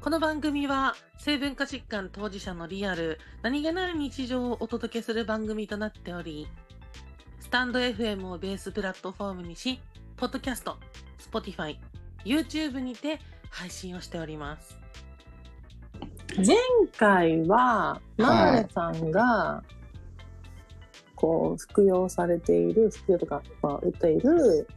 この番組は性分化疾患当事者のリアル何気ない日常をお届けする番組となっており、スタンド FM をベースプラットフォームにし、ポッドキャスト、Spotify、YouTube にて配信をしております。前回はマーレさんがこう服用されている、服用とか打っている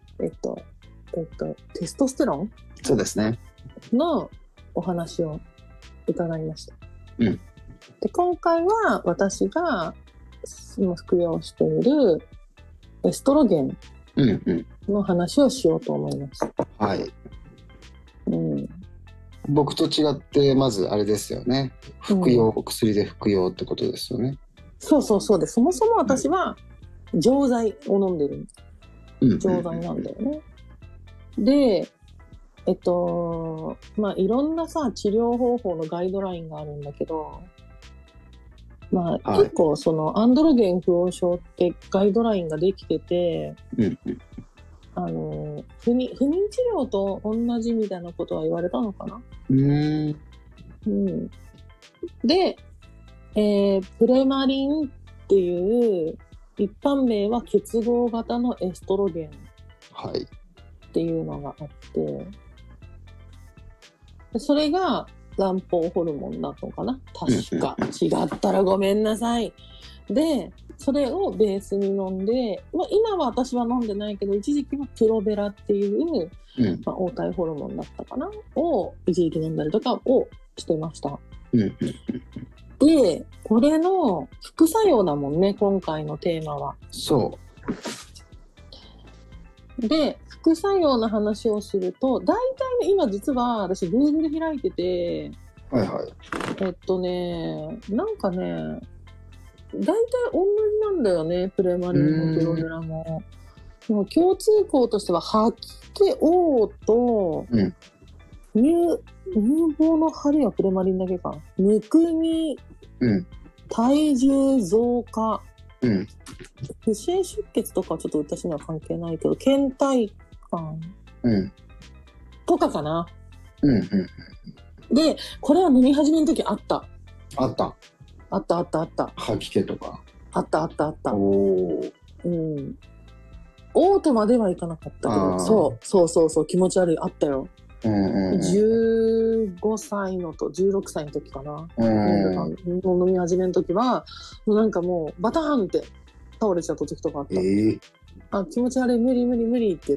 テストステロン、 そうですね、 のお話を伺いました。 うん。 で、今回は私が今服用しているエストロゲンの話をしようと思います。 はい。 うん。 僕と違ってまずあれですよね。服用、薬で服用ってことですよね。 そうです。そもそも私は錠剤を飲んでる。錠剤なんだよね。で、いろんなさ、治療方法のガイドラインがあるんだけど、結構そのアンドロゲン不応症ってガイドラインができてて、不妊治療と同じみたいなことは言われたのかな。で、プレマリンっていう一般名は結合型のエストロゲンっていうのがあって、それが卵胞ホルモンだったのかな、確か。違ったらごめんなさい。で、それをベースに飲んで、今は私は飲んでないけど、一時期はプロベラっていう、黄体ホルモンだったかなを一時期飲んだりとかをしてました。で、これの副作用だもんね、今回のテーマは。 そう。 で、副作用の話をすると、大体ね、今実は私 Google 開いてて、なんかね、大体同じなんだよね、プレマリンもプロベラも。もう共通項としては、吐き気、嘔吐と、乳房の腫れはプレマリンだけか。むくみ、体重増加、不正出血とかはちょっと私には関係ないけど、倦怠感、とかかな。で、これは飲み始めの時あった。あった。 吐き気とか。 あった。嘔吐まではいかなかったけど、そう気持ち悪い、あったよ。15歳のと16歳の時かな。飲み始めの時は、もうなんかもうバターンって倒れちゃった時とかあった。気持ち悪い、無理って言って。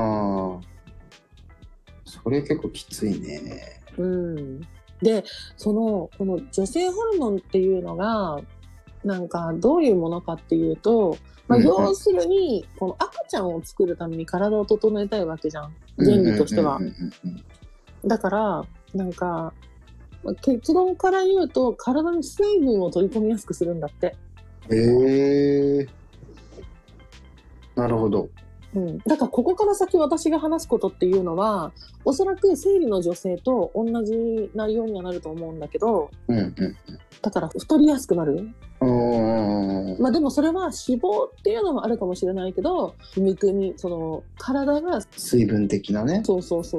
それ結構きついね。 で、この女性ホルモンっていうのが、なんかどういうものかっていうと、要するに、この赤ちゃんを作るために体を整えたいわけじゃん。原理としては。だから、なんか、結論から言うと、体に水分を取り込みやすくするんだって。 なるほど。 だからここから先私が話すことっていうのは、おそらく生理の女性と同じ内容にはなると思うんだけど、だから太りやすくなる。でもそれは脂肪っていうのもあるかもしれないけど、むくみ、その体が水分的なね。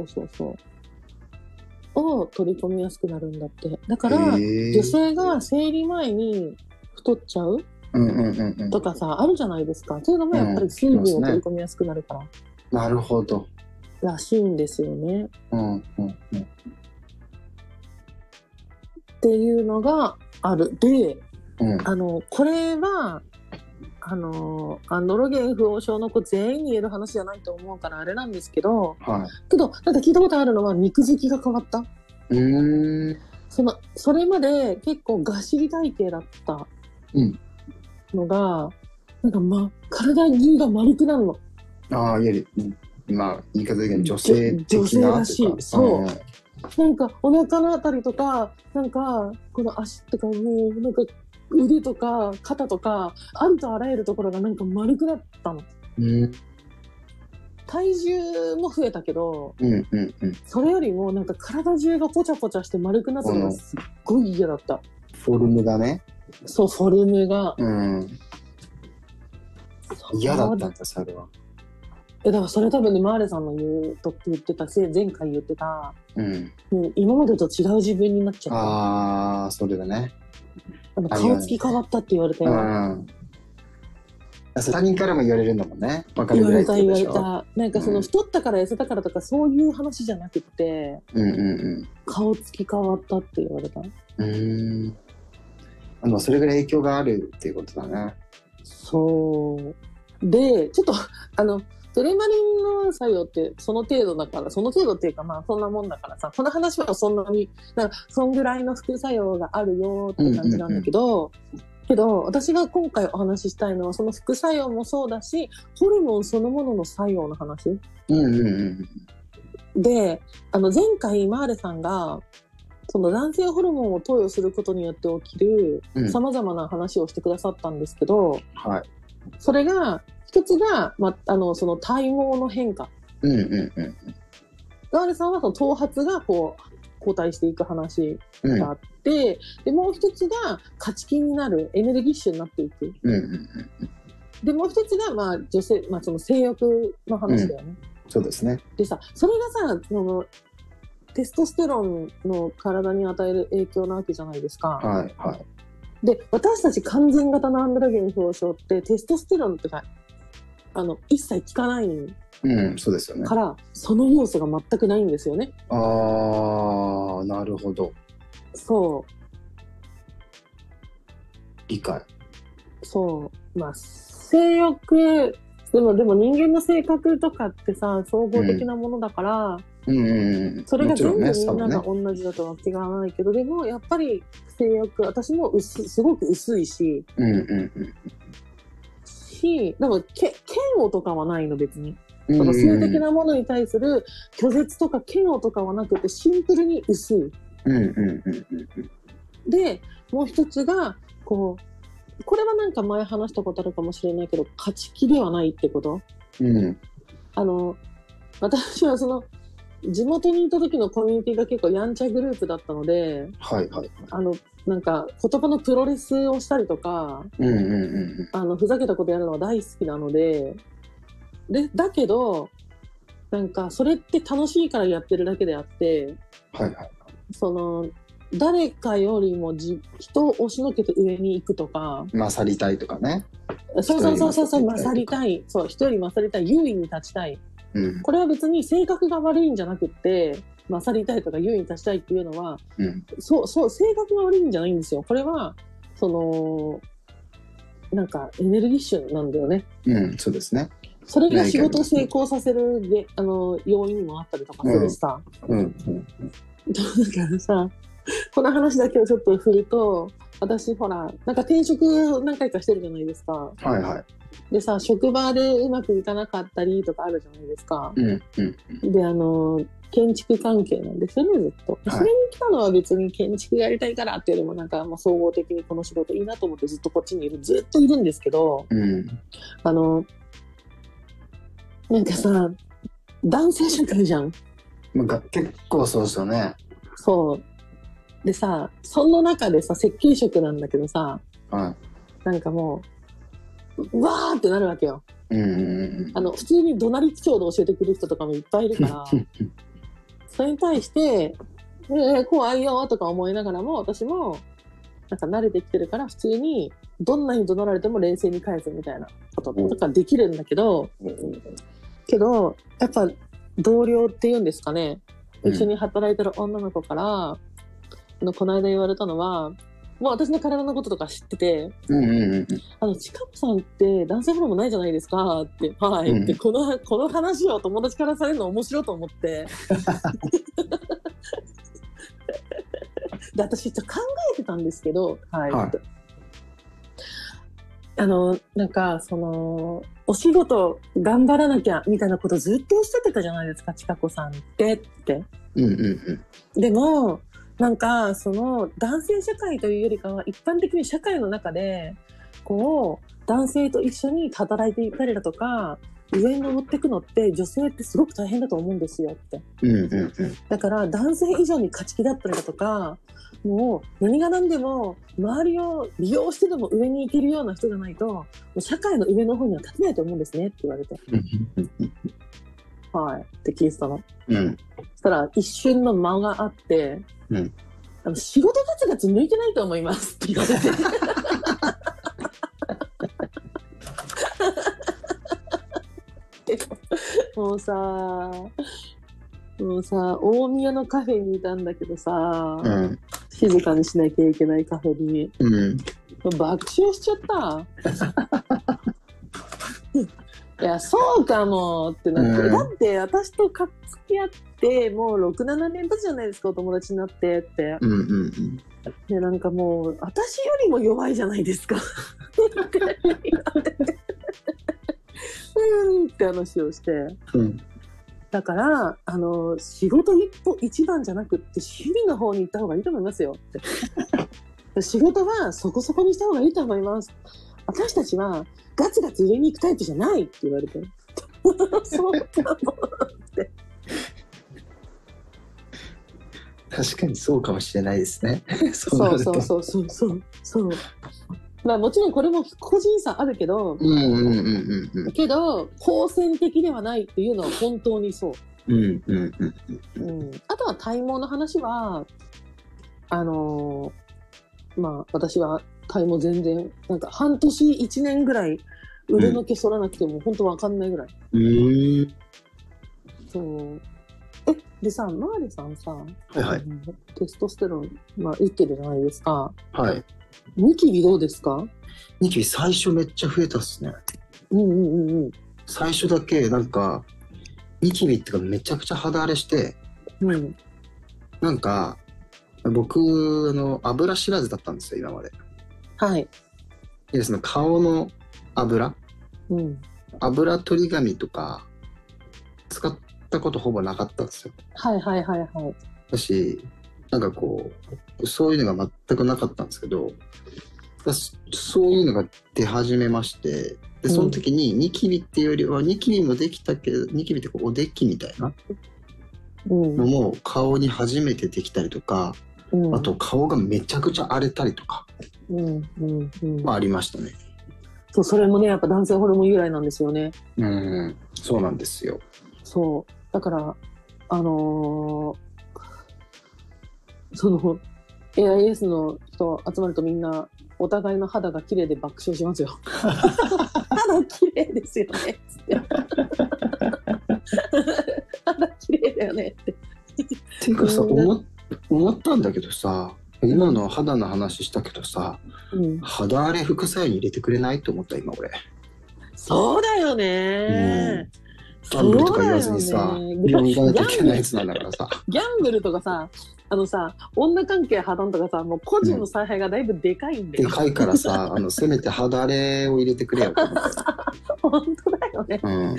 を取り込みやすくなるんだって。だから女性が生理前に太っちゃうとかさ、あるじゃないですか。そういうのもやっぱり水分を取り込みやすくなるから。 なるほど。 らしいんですよね。っていうのがある。で、これはアンドロゲン不応症の子全員に言える話じゃないと思うからあれなんですけど、けどなんか聞いたことあるのは肉付きが変わった。それまで結構がっしり体型だったのが、なんか体中が丸くなるの。 いわゆる言い方的に女性的な女性らしい。そう。なんかお腹のあたりとか、なんかこの足とかもうなんか腕とか肩とかありとあらゆるところがなんか丸くなったの。体重も増えたけど、それよりもなんか体中がポチャポチャして丸くなったのがすっごい嫌だった。 フォルムがね。 そう、フォルムが。 嫌だったんだ、それは。 だからそれ多分ね、マーレさんの言うとって言ってたし、前回言ってた、 うん、 今までと違う自分になっちゃった。 ああ、それだね。 顔つき変わったって言われたよ。 他人からも言われるんだもんね。分かる言わぐらいってれたことでしょ。 なんかその太ったから痩せたからとかそういう話じゃなくて、顔つき変わったって言われた。 それぐらい影響があるっていうことだね。 そうで、ちょっとトレマリンの作用ってその程度だから、その程度っていうかまあそんなもんだからさ、この話はそんなにそんぐらいの副作用があるよって感じなんだけど、私が今回お話ししたいのはその副作用もそうだし、ホルモンそのものの作用の話、で、前回マーレさんがその男性ホルモンを投与することによって起きるさまざまな話をしてくださったんですけど、それが一つが、その体毛の変化、マーレさんはその頭髪がこう後退していく話があって、でもう一つが勝ち気になるエネルギッシュになっていく、でもう一つが女性、その性欲の話だよね。 そうですね。 でさ、それがさ、そのテストステロンの体に与える影響なわけじゃないですか。で、私たち完全型のアンドロゲン表彰ってテストステロンとか一切効かないそうですよね。 からその要素が全くないんですよね。 ああ、なるほど。 そう。 理解。 そう。性欲でも人間の性格とかってさ、総合的なものだから、それが全部みんなが同じだとは違わないけど、でもやっぱり性欲、私もすごく薄いし、でも嫌悪とかはないの、別に。その性的なものに対する拒絶とか嫌悪とかはなくて、シンプルに薄い。で、もう一つがこれはなんか前話したことあるかもしれないけど、勝ち気ではないってこと。私はその地元にいた時のコミュニティが結構やんちゃグループだったので、なんか言葉のプロレスをしたりとか、ふざけたことやるのは大好きなので、だけどなんかそれって楽しいからやってるだけであって、その誰かよりも人を押しのけて上に行くとか、 勝りたいとかね。 そう勝りたい、そう、人より勝りたい、優位に立ちたい、これは別に性格が悪いんじゃなくって、勝りたいとか優位に立ちたいっていうのは、そう性格が悪いんじゃないんですよ。これはそのなんかエネルギッシュなんだよね。 そうですね。 それが仕事を成功させる要因にもあったりとかするしさ。だからさ、この話だけをちょっと振ると、私ほらなんか転職何回かしてるじゃないですか。でさ、職場でうまくいかなかったりとかあるじゃないですか。で建築関係なんですよね、ずっと。それに来たのは別に建築やりたいからっていうよりも、なんかもう総合的にこの仕事いいなと思ってずっとこっちにずっといるんですけど、なんかさ、男性社会じゃん。 結構そうですよね。 そうでさ、その中でさ、設計職なんだけどさ、なんかもうわーってなるわけよ。普通に怒鳴り口調で教えてくる人とかもいっぱいいるからそれに対して怖いよとか思いながらも、私もなんか慣れてきてるから普通にどんなに怒鳴られても冷静に返すみたいなこととかできるんだけど、やっぱ同僚っていうんですかね、一緒に働いてる女の子からこの間言われたのは、もう私の体のこととか知ってて、ちかこさんって男性ホルモンないじゃないですかって、ってこの話を友達からされるの面白いと思ってで、私ちょっと考えてたんですけど、なんかそのお仕事頑張らなきゃみたいなことずっとおっしゃってたじゃないですか、ちかこさんってって。でもなんかその男性社会というよりかは一般的に社会の中でこう男性と一緒に働いていたりだとか、 上に登っていくのって女性ってすごく大変だと思うんですよって、だから男性以上に勝ち気だったりだとか、もう何が何でも周りを利用してでも上に行けるような人じゃないともう社会の上の方には立てないと思うんですねって言われてはいって聞いてたの、そしたら一瞬の間があって、仕事ガツガツ向いてないと思いますって言われてもうさ大宮のカフェにいたんだけどさ、静かにしなきゃいけないカフェに、爆笑しちゃったいやそうかもってなって、だって私と付き合ってもう 6,7 年経つじゃないですか、お友達になってって、でなんかもう私よりも弱いじゃないですかって話をして、だから仕事一番じゃなくって趣味の方に行った方がいいと思いますよって仕事はそこそこにした方がいいと思います、私たちはガツガツ上に行くタイプじゃないって言われてそうかもって確かにそうかもしれないですねそうまあもちろんこれも個人差あるけど、けど好戦的ではないっていうのは本当にそう。あとは体毛の話はまあ私は体毛全然なんか半年1年ぐらい腕の毛剃らなくても本当わかんないぐらい。そうでさ、マーレさんさ、テストステロン、打ってるじゃないですか。ニキビどうですか？ ニキビ最初めっちゃ増えたっすね。最初だけなんかニキビってかめちゃくちゃ肌荒れして、なんか僕油知らずだったんですよ今まで。でその顔の油、油取り紙とか使ったことほぼなかったんですよ。だしなんかこうそういうのが全くなかったんですけど、そういうのが出始めまして、でその時にニキビっていうよりはニキビもできたけど、ニキビってこうおできみたいなのも顔に初めてできたりとか、あと顔がめちゃくちゃ荒れたりとかありましたね。 それもねやっぱ男性ホルモン由来なんですよね。 そうなんですよ。 そうだからその AIS の人集まるとみんなお互いの肌が綺麗で爆笑しますよ肌綺麗ですよねって肌綺麗だよねってっていうかさ、思ったんだけどさ、今の肌の話したけどさ、肌荒れ副作用に入れてくれないと思った今俺。 そうだよね、 ギャンブルとか言わずにさ、病院行かなきゃいけないやつなんだからさ。 ギャンブルとかさ、女関係破綻とかさ、もう個人の采配がだいぶでかいんだよ。 でかいからさ、せめて肌荒れを入れてくれよと思って。 本当だよね。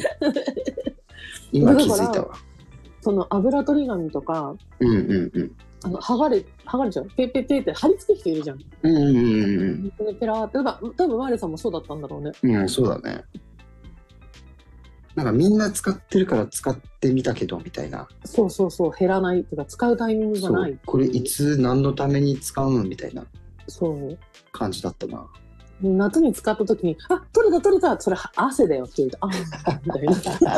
今気づいたわ。 その油取り紙とか、剥がれちゃう。ペッペッペッって貼り付ける人いるじゃん。ペラーって多分マーレさんもそうだったんだろうね。 そうだね。なんかみんな使ってるから使ってみたけどみたいな。 そう減らないとか使うタイミングがない。 これいつ何のために使うのみたいな感じだったな。 夏に使った時に取れたそれ汗だよって言うとみたい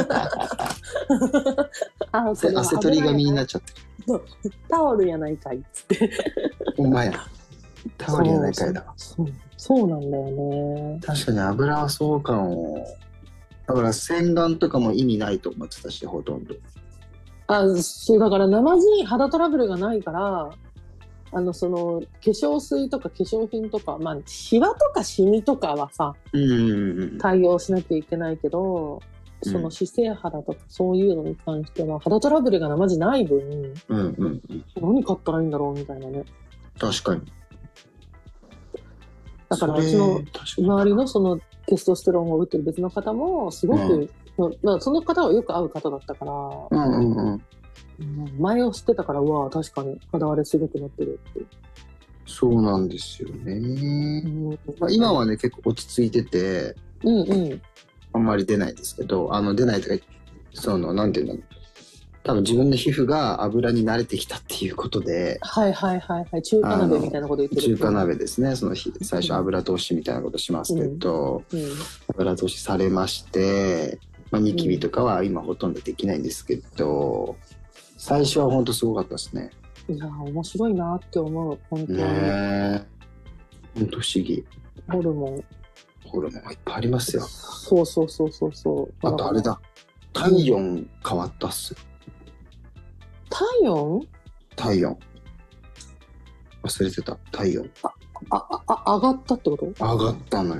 な汗取り紙になっちゃってる。タオルやないかいっつってお前やタオルやないかいだ。 そうなんだよね。 確かに油はそうかも。だから洗顔とかも意味ないと思ってたし、ほとんど。 そうだから生地肌トラブルがないからその化粧水とか化粧品とかシワとかシミとかはさ、対応しなきゃいけないけど、その姿勢肌とかそういうのに関しては肌トラブルが生地ない分、何買ったらいいんだろうみたいなね。 確かに。 だからその周りのそのテストステロンを打ってる別の方もすごく、その方はよく会う方だったから、前を知ってたから確かに肌荒れすごくなってるって。 そうなんですよね。今はね結構落ち着いてて、 あんまり出ないですけど、出ないとか、なんていうんだろう。多分自分の皮膚が油に慣れてきたっていうことで、 はいはいはいはい、中華鍋みたいなこと言ってる。 中華鍋ですね。最初油通しみたいなことしますけど、油通しされまして、ニキビとかは今ほとんどできないんですけど、最初は本当すごかったですね。 いや面白いなって思う、本当に。 本当不思議。 ホルモンいっぱいありますよ。 そう。 あとあれだ、体温変わったっすよ。 体温忘れてた。体温上がったってこと？ 上がったのよ。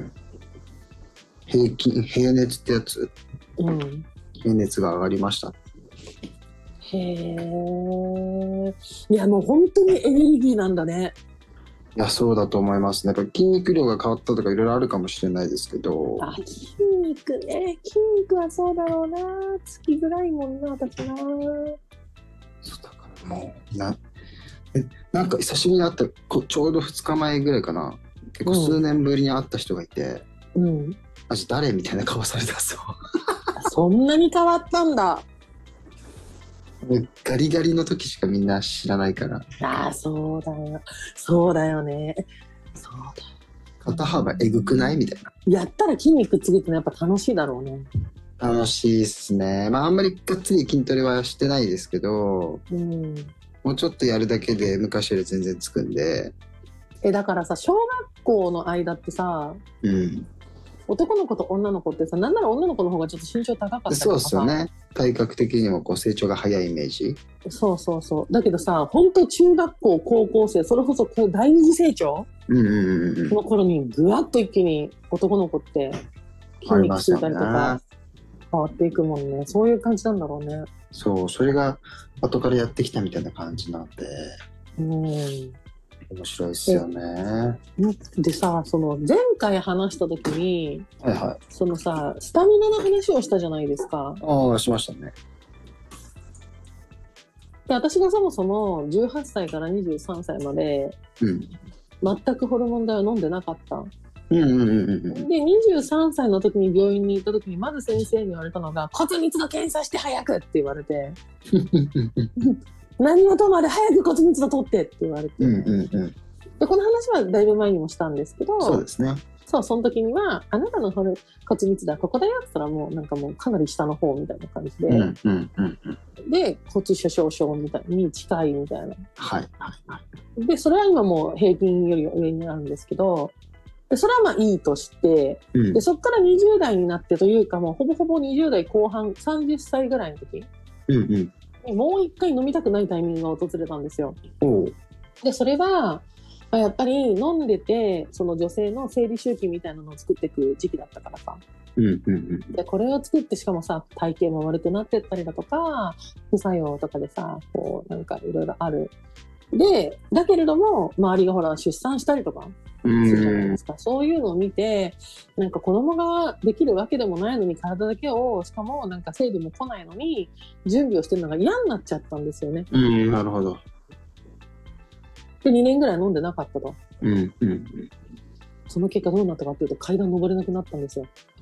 平熱ってやつ、平熱が上がりました。 へえ。いやもう本当にエネルギーなんだね。 いやそうだと思いますね。やっぱ筋肉量が変わったとかいろいろあるかもしれないですけど。 筋肉はそうだろうな。つきづらいもんな、私な。 そうだからもうなんか久しぶりに会ったちょうど2日前ぐらいかな。結構数年ぶりに会った人がいて、マジ誰みたいな顔されたそう。 そんなに変わったんだ。 ガリガリの時しかみんな知らないから。 そうだよね。そうだよ。 肩幅えぐくないみたいな。 やったら筋肉つくってのはやっぱ楽しいだろうね。 楽しいっすね。あんまりがっつり筋トレはしてないですけど、もうちょっとやるだけで昔より全然つくんで。 だからさ、小学校の間ってさ、男の子と女の子ってさ、なんなら女の子の方がちょっと身長高かったりとかさ。そうですよね。体格的にも成長が早いイメージ。 そう。だけどさ、本当中学校、高校生、それこそ第二次成長の頃にぐわっと一気に男の子って筋肉ついたりとか変わっていくもんね。そういう感じなんだろうね。 そう、それが後からやってきたみたいな感じなんで。面白いですよね。 でさ、前回話した時に、そのさ、スタミナの話をしたじゃないですか。 しましたね。 で、私がそもそも18歳から23歳まで、全くホルモン剤を飲んでなかった。で、23歳の時に病院に行った時に、まず先生に言われたのが、骨密度検査して早くって言われて、何事まで早く骨密度取ってって言われて、でこの話はだいぶ前にもしたんですけど、 そうですね。 その時にはあなたの骨密度はここだよって言ったらもうかなり下の方みたいな感じで、で骨粗しょう症みたいに近いみたいな。でそれは今もう平均より上になるんですけど、でそれはまあいいとして、でそこから20代になってというかもうほぼほぼ20代後半30歳ぐらいの時。もう一回飲みたくないタイミングが訪れたんですよ。で、それは、やっぱり飲んでて、その女性の生理周期みたいなのを作っていく時期だったからさ。で、これを作ってしかもさ、体型も悪くなってったりだとか、副作用とかでさ、なんかいろいろある。で、だけれども、周りがほら、出産したりとか、するじゃないですか。そういうのを見て、なんか子供ができるわけでもないのに体だけを、しかもなんか生理も来ないのに準備をしてるのが嫌になっちゃったんですよね。 なるほど。 で、2年ぐらい飲んでなかったと。その結果どうなったかっていうと階段登れなくなったんですよ。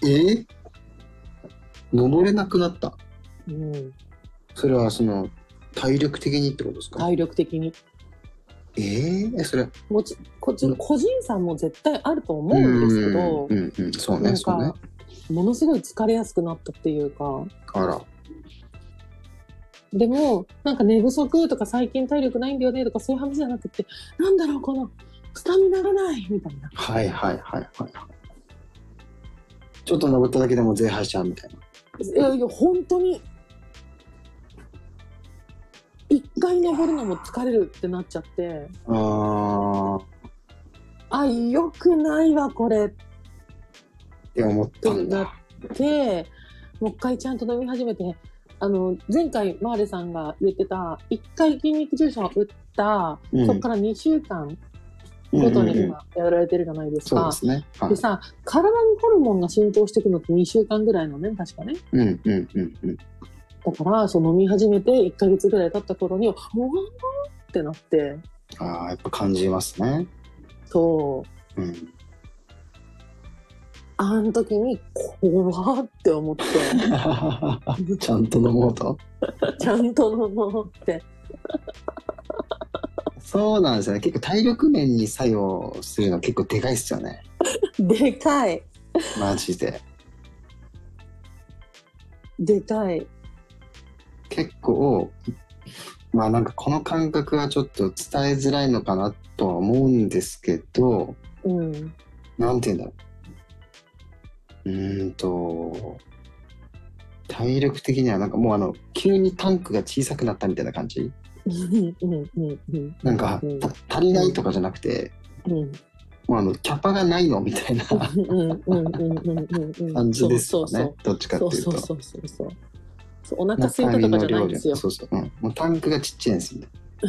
登れなくなった？それは体力的にってことですか？ 体力的に。 それ個人差も絶対あると思うんですけど、 そうね。 ものすごい疲れやすくなったっていうか。 あら。 でもなんか寝不足とか最近体力ないんだよねとかそういう話じゃなくて、なんだろうこのスタミナがないみたいな。 ちょっと登っただけでもゼ吐いちゃうみたいな。 いや本当に。一回登るのも疲れるってなっちゃって、良くないわこれって思ったんだってもう一回ちゃんと飲み始めて、前回マーレさんが言ってた一回筋肉注射を打った、そこから2週間ごとに今やられてるじゃないですか。 そうですね。 でさ、体にホルモンが浸透していくのって2週間ぐらいのね、確かね。だから飲み始めて1ヶ月ぐらい経った頃に、うわーってなって。 やっぱ感じますね。 そう。 あの時に怖って思ってちゃんと飲もうとちゃんと飲もうってそうなんですよね。結構体力面に作用するの結構でかいっすよね。 でかいマジででかい。 結構まあなんかこの感覚はちょっと伝えづらいのかなとは思うんですけど、 うん、 なんて言うんだろう。体力的にはなんかもう急にタンクが小さくなったみたいな感じ。なんか足りないとかじゃなくて、もうキャパがないのみたいな感じですよね。どっちかっていうと。 そうお腹空いたとかじゃないんですよ。 そうそう、もうタンクがちっちゃいんですよね。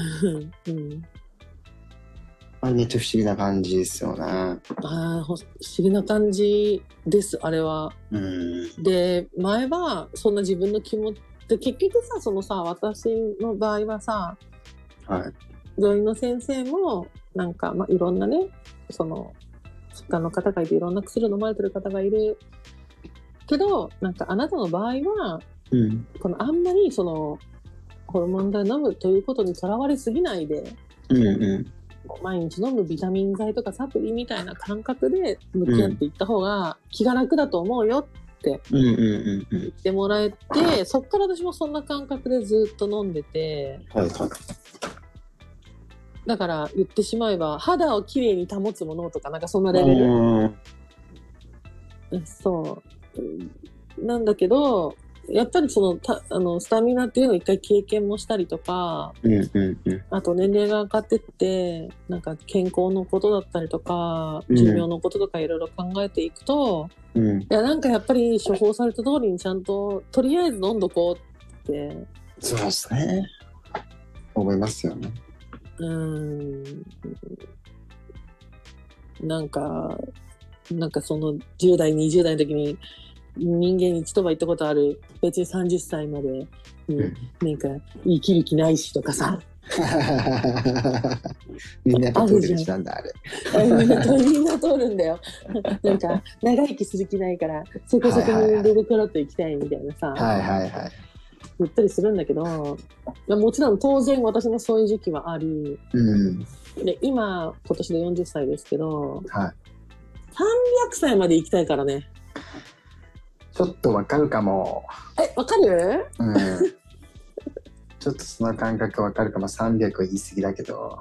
あれめっちゃ不思議な感じですよね。 ああ、不思議な感じです、あれは。で、前はそんな自分の気持ちで、結局さ、そのさ、私の場合はさ、 はい、 病院の先生もなんか、まあ、いろんなね、その疾患の方がいて、いろんな薬を飲まれてる方がいるけど、なんかあなたの場合は、このあんまりそのホルモン剤飲むということにとらわれすぎないで、毎日飲むビタミン剤とかサプリみたいな感覚で向き合っていった方が気が楽だと思うよって言ってもらえて、そっから私もそんな感覚でずっと飲んでて、だから言ってしまえば肌をきれいに保つものとかなんかそんなレベル、そうなんだけど、やっぱりそのスタミナっていうのを一回経験もしたりとか、あと年齢が上がってってなんか健康のことだったりとか、寿命のこととかいろいろ考えていくと、いやなんかやっぱり処方された通りにちゃんととりあえず飲んどこうって。 そうですね、思いますよね。 なんかその10代20代の時に人間一度は言ったことある、別に30歳までになんか生きる気ないしとかさみんな通る道なんだあれみんな通るんだよなんか長生きする気ないからそこそこに出るからっと行きたいみたいなさ、言ったりするんだけど、もちろん当然私もそういう時期はあり、で今年で40歳ですけど、300歳まで生きたいからね。 ちょっとわかるかも。 わかる？ ちょっとその感覚わかるかも。300は言い過ぎだけど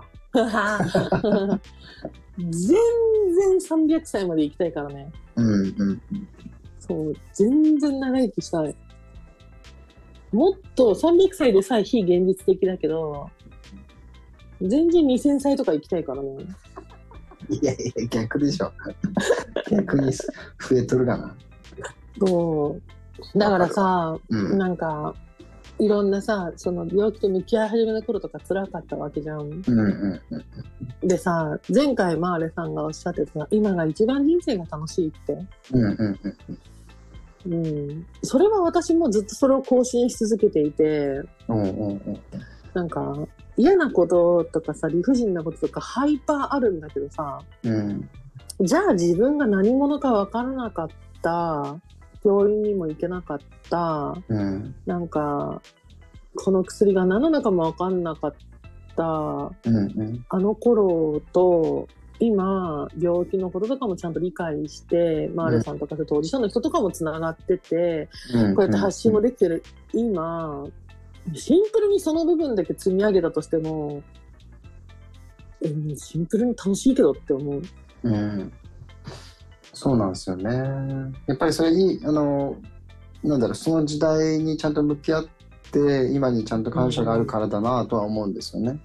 全然300歳まで生きたいからね。そう全然長生きしたい。もっと300歳でさえ非現実的だけど、全然2000歳とか生きたいからね。 いやいや逆でしょ逆に増えとるかな。 そうだからさ、なんかいろんなさ、その病気と向き合い始めた頃とか辛かったわけじゃん。でさ、前回マーレさんがおっしゃってた今が一番人生が楽しいって、それは私もずっとそれを更新し続けていて、なんか嫌なこととかさ、理不尽なこととかハイパーあるんだけどさ、じゃあ自分が何者か分からなかった、病院にも行けなかった、なんかこの薬が何なのかも分かんなかった、あの頃と今病気のこととかもちゃんと理解して、マーレさんとか当事者の人とかもつながってて、こうやって発信もできてる今、シンプルにその部分だけ積み上げたとしても、シンプルに楽しいけどって思う。 そうなんですよね。やっぱりそれになんだろう、その時代にちゃんと向き合って今にちゃんと感謝があるからだなとは思うんですよね。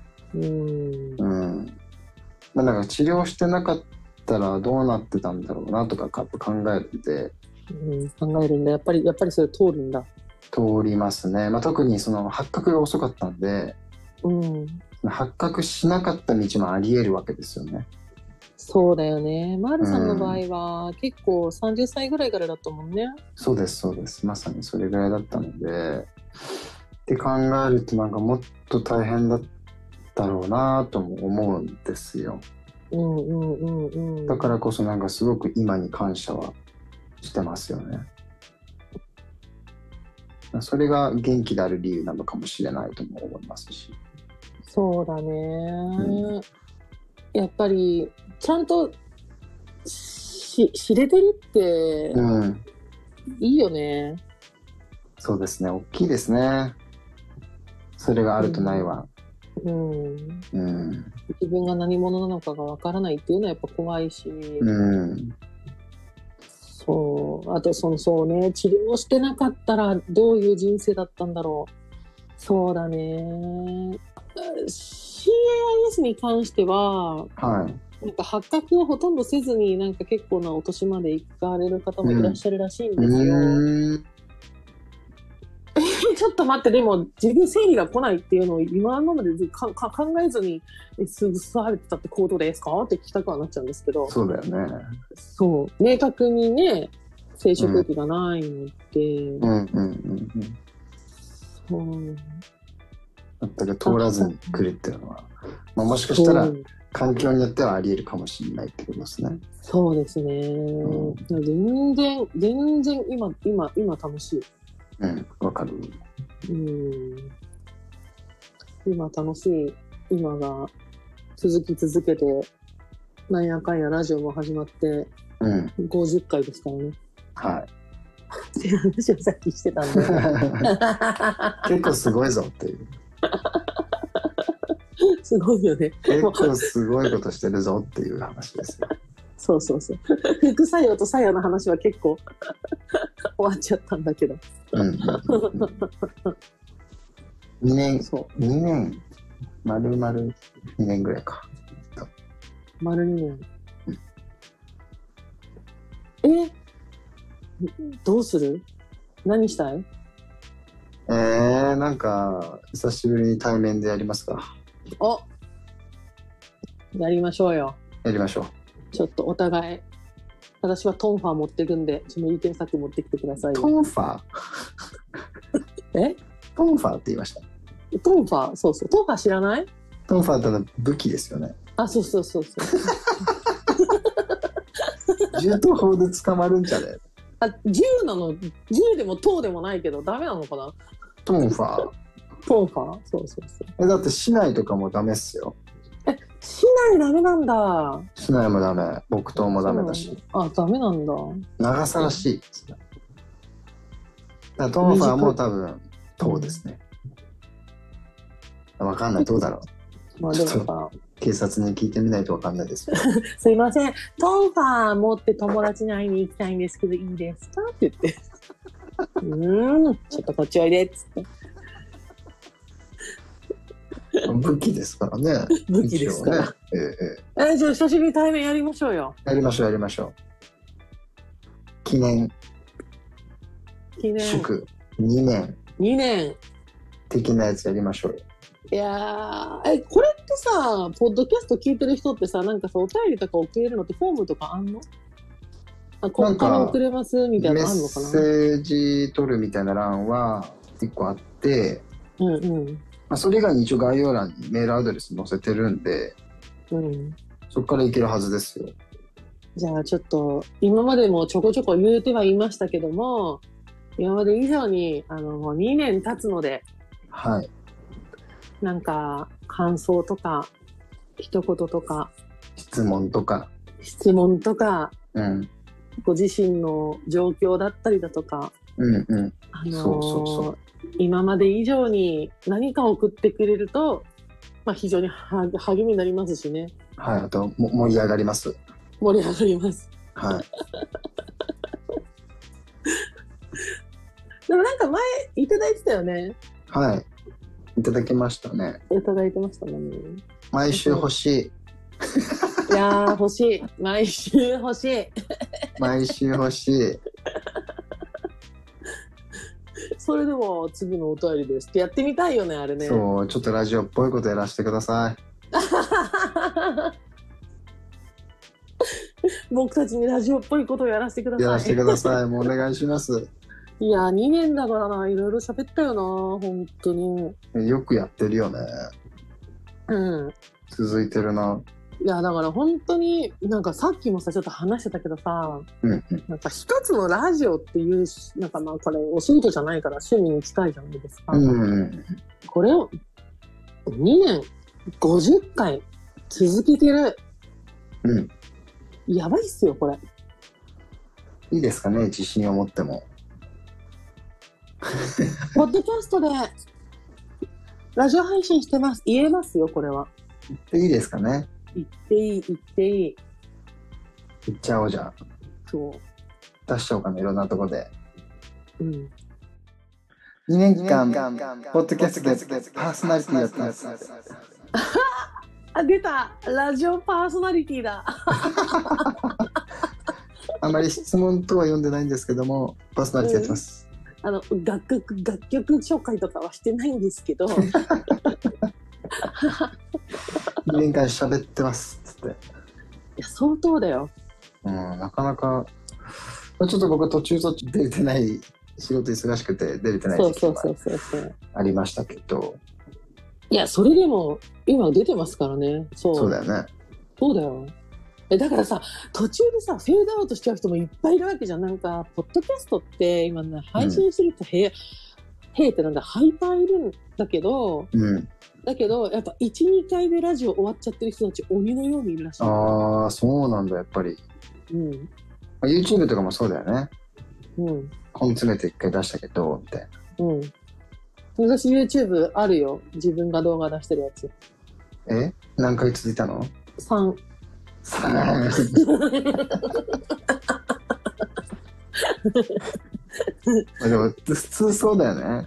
まあ、なんか治療してなかったらどうなってたんだろうなとか考えて、 考えるんだ。やっぱりそれ通るんだ。 通りますね。まあ、特にその発覚が遅かったんで、発覚しなかった道もあり得るわけですよね。そうだよね。マールさんの場合は、結構30歳ぐらいからだったもんね。そうですそうです。まさにそれぐらいだったので、って考えるとなんかもっと大変だったろうなとも思うんですよ。 うんうんうんうん。 だからこそなんかすごく今に感謝はしてますよね。それが元気である理由なのかもしれないとも思いますし。 そうだね、うん、やっぱりちゃんと知れてるって、うん、いいよね。 そうですね、大きいですね。それがあるとないは。 うんうん、自分が何者なのかがわからないっていうのはやっぱ怖いし、うん、そうあとそうね、治療してなかったらどういう人生だったんだろう。そうだね。CAIS に関しては、はい、なんか発覚をほとんどせずになんか結構なお年まで行かれる方もいらっしゃるらしいんですよ。ちょっと待って、でも自分生理が来ないっていうのを今まで考えずに過されてたってことですかって聞きたくはなっちゃうんですけど。そうだよね。そう。明確にね、生殖器がないので。そう。全く通らずに来るっていうのは、まあ、もしかしたら環境によってはあり得るかもしれないってことですね。そうですね。全然今楽しい。うん、わかる。今楽しい。今が続けて、なんやかんやラジオも始まって、50回ですからね。はい。っていう話をさっきしてたんで。結構すごいぞっていう。すごいよね。結構すごいことしてるぞっていう話ですよ。そう。副作用と作用の話は結構終わっちゃったんだけど。2年、丸々2年ぐらいか。丸2年。どうする？何したい？なんか、久しぶりに対面でやりますか。お！やりましょうよ。やりましょう。ちょっとお互い。私はトンファー持ってくんで、無理検索持ってきてくださいよ。トンファー？トンファーって言いました。トンファー？そう。トンファー知らない？トンファーってのは武器ですよね。あ、そう。銃刀法で捕まるんじゃね？銃なの？銃でも刀でもないけどダメなのかな？トンファー？そう。だって市内とかもダメっすよ。市内ダメなんだ。市内もダメ、木刀もダメだし。あ、ダメなんだ。長さらしいですね。トンファーも多分刀ですね。わかんない、どうだろう。まあでもさ、警察に聞いてみないとわかんないです。すいません、トンファー持って友達に会いに行きたいんですけどいいですかって言って。ちょっとこっちおいでっつって。武器ですからね。武器ですから。じゃあ久しぶりに対面やりましょうよ。やりましょう。記念。祝2年。的なやつやりましょうよ。いやー、これってさ、ポッドキャスト聞いてる人ってさ、なんかさ、お便りとか送れるのってフォームとかあんの？こっから送れますみたいなのあんのかな？メッセージ取るみたいな欄は1個あって、それ以外に一応概要欄にメールアドレス載せてるんで、そこからいけるはずですよ。じゃあちょっと今までもちょこちょこ言うてはいましたけども、今まで以上にもう2年経つので、はい。なんか感想とか一言とか質問とか、ご自身の状況だったりだとか、そう今まで以上に何か送ってくれると、非常に励みになりますしね。はい、あと盛り上がります。はい。でもなんか前いただいてたよね。はい。いただきましたね。いただいてましたね。毎週欲しい。いやー欲しい。毎週欲しい。それでも次のお便りですってやってみたいよね、あれね。そう、ちょっとラジオっぽいことやらせてください。僕たちにラジオっぽいことをやらせてください。やらせてください。もうお願いします。いや、2年だからな、いろいろ喋ったよな、本当に。よくやってるよね。続いてるな。 いや、だから本当に、なんかさっきもさ、ちょっと話してたけどさ、なんか一つのラジオっていう、なんかまあこれお仕事じゃないから趣味に近いじゃないですか。これを2年50回続けてる。やばいっすよ、これ。 いいですかね、自信を持っても。 ポッドキャストでラジオ配信してます。言えますよ、これは。 言っていいですかね。 言っていい、言っていい。 言っちゃおうじゃん。 そう。 出しちゃおうかな、いろんなとこで。 2 年間、ポッドキャストでパーソナリティやってます。 あ、出た。ラジオパーソナリティだ。 あまり質問とは読んでないんですけども、パーソナリティやってます。 楽曲紹介とかはしてないんですけど。 2年間喋ってますっつって。いや、相当だよ。 なかなか、ちょっと僕途中出れてない、仕事忙しくて出れてない時期もありましたけど。 いや、それでも今出てますからね。 そうだよね。 そうだよ。だからさ、途中でさ、フェードアウトしちゃう人もいっぱいいるわけじゃん。なんか、ポッドキャストって今ね、配信するとへってなんだ、ハイパーいるんだけど、だけど、やっぱ1、2回でラジオ終わっちゃってる人たち鬼のようにいるらしい。 ああ、そうなんだ、やっぱり。YouTube とかもそうだよね。本詰めて1回出したけど、みたいな。 私 YouTube あるよ。自分が動画出してるやつ。 何回続いたの ？3。 でも普通そうだよね。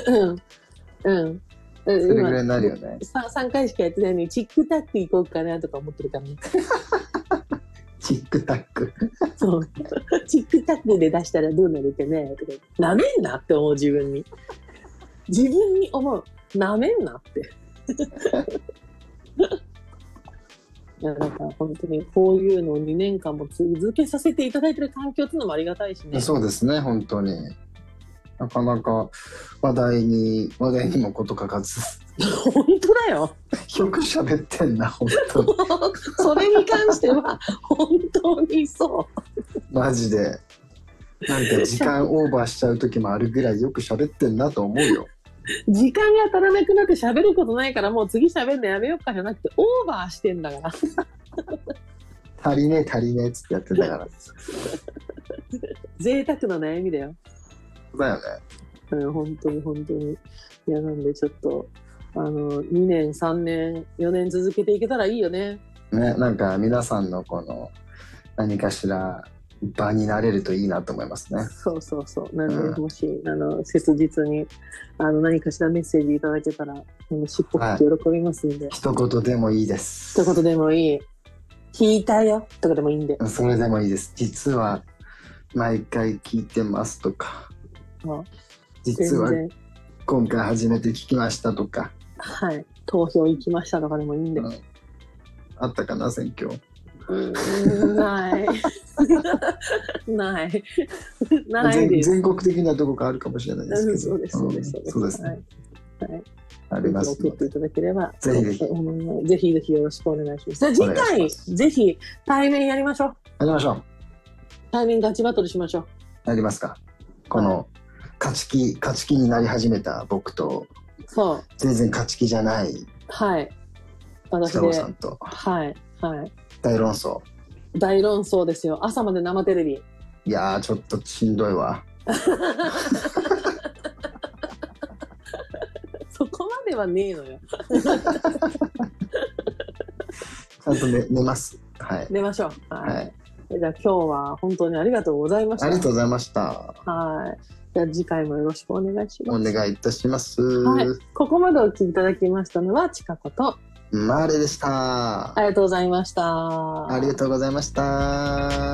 それぐらいになるよね。 3回しかやってないのに、チックタック行こうかなとか思ってるからね。 チックタック。 そう。チックタックで出したらどうなるかねとか。なめんなって思う、自分に。自分に思う。なめんなって。いや、だから本当にこういうのを2年間も続けさせていただいてる環境っていうのもありがたいしね。 そうですね、本当に。なかなか話題にもこと書かず。 本当だよ。 よく喋ってんな、本当に。 それに関しては本当にそう。 マジで。なんか時間オーバーしちゃう時もあるぐらいよく喋ってんなと思うよ。 時間が足らなくなって喋ることないからもう次喋るのやめようかじゃなくてオーバーしてんだから。 足りねえっつってやってんだから。 贅沢な悩みだよ。 だよね。 本当に。いや、なんでちょっと2年3年4年続けていけたらいいよね。 ね、なんか皆さんのこの何かしら場になれるといいなと思いますね。 そう。なので、もし切実に何かしらメッセージいただけたらしっぽくて喜びますんで、 一言でもいいです。 一言でもいい。聞いたよとかでもいいんで。 それでもいいです。実は毎回聞いてますとか、実は今回初めて聞きましたとか、 はい、投票行きましたとかでもいいんで。 あったかな、選挙。 ないないです。 全国的などこかあるかもしれないですけど。そうですね。あります。 送っていただければぜひよろしくお願いします。じゃあ次回ぜひ対面やりましょう。対面ガチバトルしましょう。 やりますか。この勝ち気になり始めた僕と、全然勝ち気じゃない。私で。さんと。大論争ですよ。朝まで生テレビ。いやー、ちょっとしんどいわ。 そこまではねえのよ。 ちゃんと寝ます。 寝ましょう。じゃあ今日は本当にありがとうございました。 ありがとうございました。 じゃあ次回もよろしくお願いします。 お願いいたします。 ここまでお聞きいただきましたのはちかこと。 マーレでした。 ありがとうございました。 ありがとうございました。